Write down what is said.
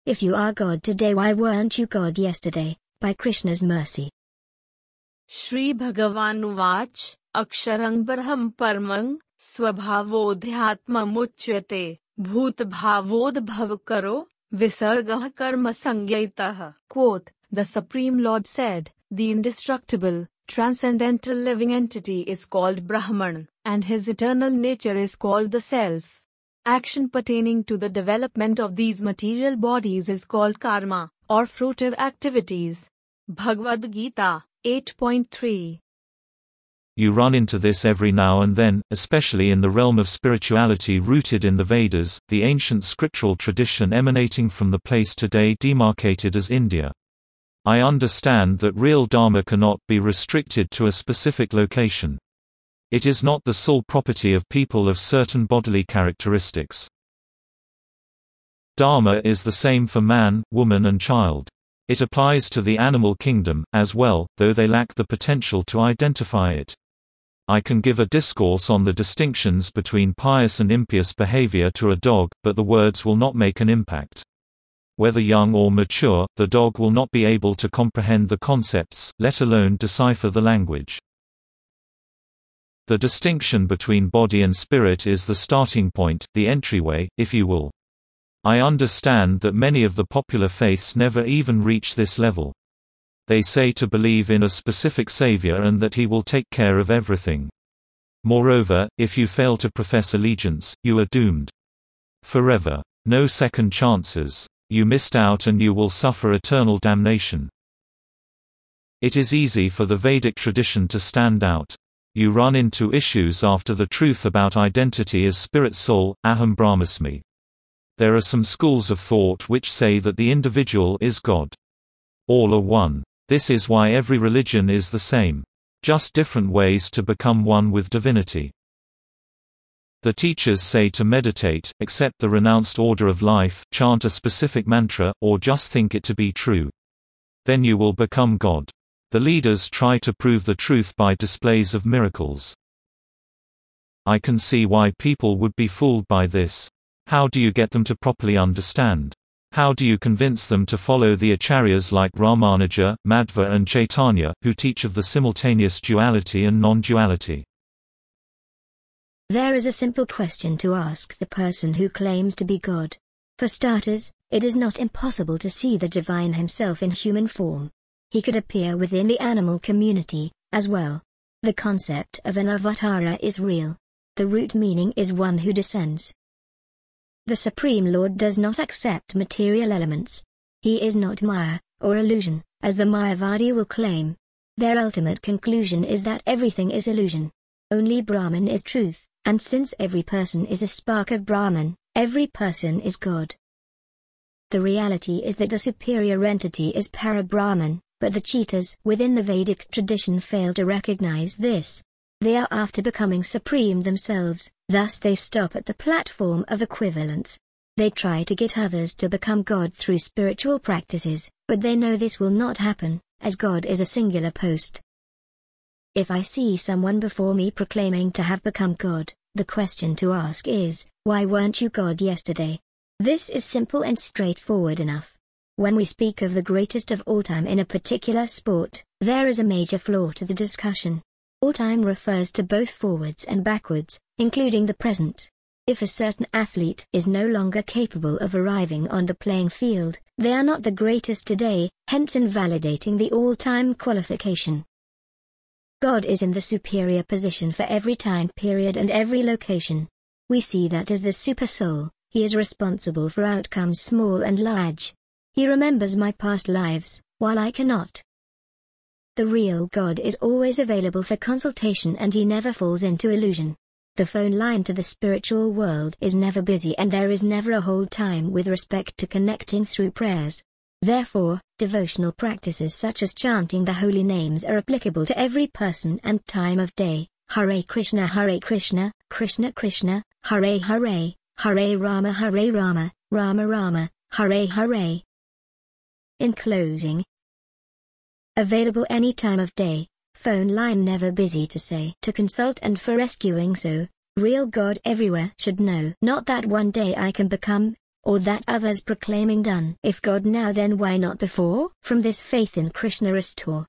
If you are God today, why weren't you God yesterday, by Krishna's mercy? Shri भगवानुवाच अक्षरं ब्रह्म परमं स्वभावोऽध्यात्ममुच्यते भूतभावोद्भव करो visargah karma sangyayitah. Quote, the Supreme Lord said, the indestructible, transcendental living entity is called Brahman, and his eternal nature is called the Self. Action pertaining to the development of these material bodies is called karma, or fruitive activities. Bhagavad Gita 8.3. You run into this every now and then, especially in the realm of spirituality rooted in the Vedas, the ancient scriptural tradition emanating from the place today demarcated as India. I understand that real Dharma cannot be restricted to a specific location. It is not the sole property of people of certain bodily characteristics. Dharma is the same for man, woman and child. It applies to the animal kingdom, as well, though they lack the potential to identify it. I can give a discourse on the distinctions between pious and impious behavior to a dog, but the words will not make an impact. Whether young or mature, the dog will not be able to comprehend the concepts, let alone decipher the language. The distinction between body and spirit is the starting point, the entryway, if you will. I understand that many of the popular faiths never even reach this level. They say to believe in a specific savior and that he will take care of everything. Moreover, if you fail to profess allegiance, you are doomed. Forever. No second chances. You missed out and you will suffer eternal damnation. It is easy for the Vedic tradition to stand out. You run into issues after the truth about identity as spirit soul, aham brahmasmi. There are some schools of thought which say that the individual is God. All are one. This is why every religion is the same. Just different ways to become one with divinity. The teachers say to meditate, accept the renounced order of life, chant a specific mantra, or just think it to be true. Then you will become God. The leaders try to prove the truth by displays of miracles. I can see why people would be fooled by this. How do you get them to properly understand? How do you convince them to follow the acharyas like Ramanuja, Madhva and Chaitanya, who teach of the simultaneous duality and non-duality? There is a simple question to ask the person who claims to be God. For starters, it is not impossible to see the divine himself in human form. He could appear within the animal community, as well. The concept of an avatara is real. The root meaning is one who descends. The Supreme Lord does not accept material elements. He is not Maya, or illusion, as the Mayavadi will claim. Their ultimate conclusion is that everything is illusion. Only Brahman is truth, and since every person is a spark of Brahman, every person is God. The reality is that the superior entity is Para-Brahman, but the cheaters within the Vedic tradition fail to recognize this. They are after becoming supreme themselves, thus they stop at the platform of equivalence. They try to get others to become God through spiritual practices, but they know this will not happen, as God is a singular post. If I see someone before me proclaiming to have become God, the question to ask is, why weren't you God yesterday? This is simple and straightforward enough. When we speak of the greatest of all time in a particular sport, there is a major flaw to the discussion. All time refers to both forwards and backwards, including the present. If a certain athlete is no longer capable of arriving on the playing field, they are not the greatest today, hence invalidating the all-time qualification. God is in the superior position for every time period and every location. We see that as the Super-Soul, he is responsible for outcomes small and large. He remembers my past lives, while I cannot. The real God is always available for consultation and he never falls into illusion. The phone line to the spiritual world is never busy and there is never a hold time with respect to connecting through prayers. Therefore, devotional practices such as chanting the holy names are applicable to every person and time of day. Hare Krishna, Krishna Krishna, Hare Hare, Hare Rama, Rama Rama, Hare Hare. In closing, available any time of day, phone line never busy to say to consult and for rescuing so, real God everywhere should know not that one day I can become or that others proclaiming done. If God now, then why not before? From this faith in Krishna restore,